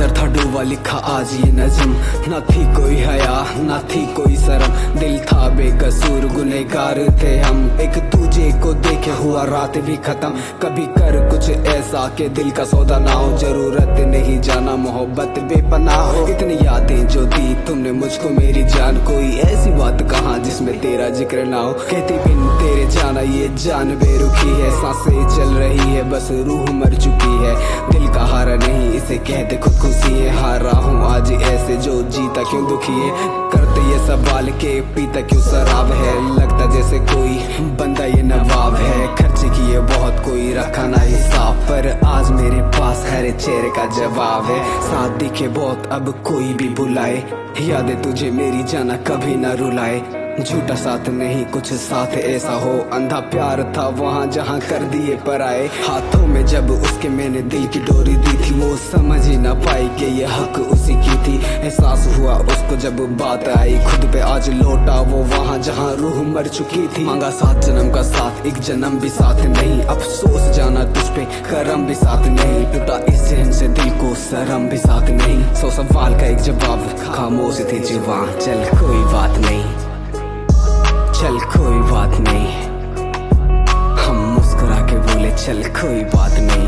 अंदर था डूबा लिखा आज ये नज़म, ना थी कोई हया ना थी कोई शर्म, दिल था बेकसूर गुनहगार थे हम, एक दूजे को देखे हुआ रात भी खत्म। कभी कर कुछ ऐसा के दिल का सौदा ना हो, जरूरत नहीं जाना मोहब्बत बेपनाह हो। इतनी यादें जो दी तुमने मुझको मेरी जान, कोई ऐसी बात कहाँ जिसमें तेरा जिक्र ना हो। कहती बिन तेरे जाना ये जान बेरुखी है, सांसें चल रही है बस रूह मर चुकी है। दिल का हारा नहीं इसे कहते खुदकुशी है, हारा हूँ आज ऐसे जो जीता क्यों दुखी है। करते ये सवाल के पीता क्यों शराब है, लगता जैसे कोई बंदा ये नवाब है। खर्चे किए बहुत कोई रखा ना हिसाब, पर आज मेरे पास हर चेहरे का जवाब है। साथ दिखे बहुत अब कोई भी बुलाए, यादें तुझे मेरी जाना कभी ना रुलाए। झूठा साथ नहीं कुछ साथ ऐसा हो, अंधा प्यार था वहाँ जहाँ कर दिए पराए। हाथों में जब उसके मैंने दिल की डोरी दी थी, वो समझ ही ना पाई कि ये हक उसी की थी। एहसास हुआ उसको जब बात आई खुद पे, आज लौटा वो वहाँ जहाँ रूह मर चुकी थी। मांगा 7 जन्म का साथ, एक जन्म भी साथ नहीं, अफसोस जाना तुझ पे करम भी साथ नहीं। टूटा इस जहन से दिल को शर्म भी साथ नहीं, 100 सवाल का एक जवाब खामोश थी जुबान। चल कोई बात नहीं, चल कोई बात नहीं, हम मुस्कुरा के बोले चल कोई बात नहीं।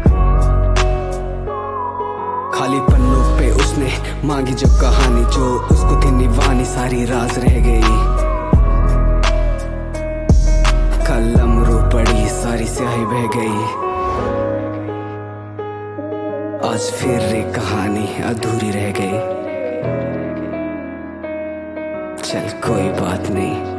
खाली पन्नों पे उसने मांगी जो कहानी, जो उसको थी निभानी सारी राज रह गई। कलम रो पड़ी सारी स्याही बह गई, आज फिर एक कहानी अधूरी रह गई। चल कोई बात नहीं।